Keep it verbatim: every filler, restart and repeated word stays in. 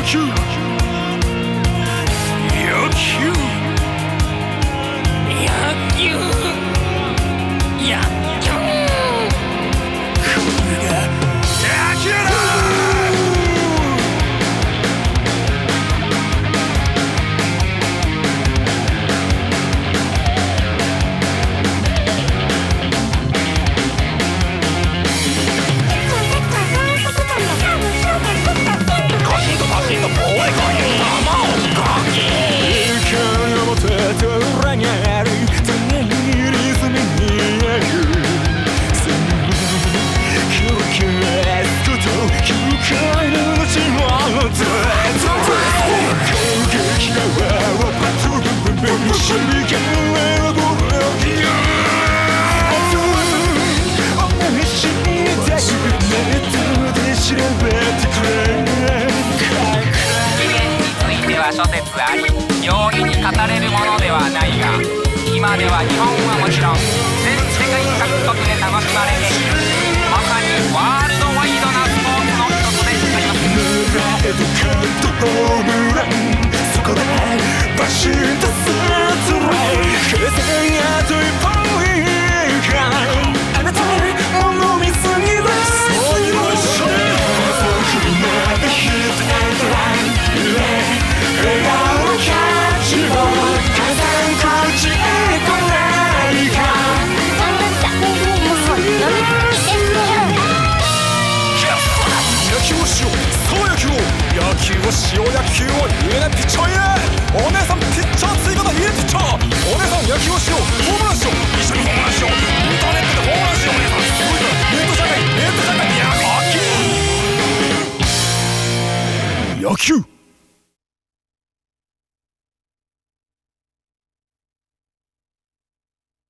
球野球野球野球これが野球だ。 諸説あり、容易に語れるものではないが、今では日本はもちろん全世界各国で楽しまれている、まさにワールドワイドなスポーツの一つであります。 村へとカットホームラン、そこでバシッとストライク、決戦あと一歩以外、あなたもの見すぎだ。そういうの一緒に僕になってヒットエンドライン、笑顔のキャッチボール、火山こっちへ来ないか。 頑張った。もう飲みしてみよう。 野球をしよう、そう野球を、野球をしよう、野球をいいねピッチャーいいね。お姉さんピッチャー追加だ、いいねピッチャー。お姉さん野球をしよう、ホームランしよう、一緒にホームランしよう、インターネットでホームランしよう。お姉さんすごいからネット社会、ネット社会、野球野球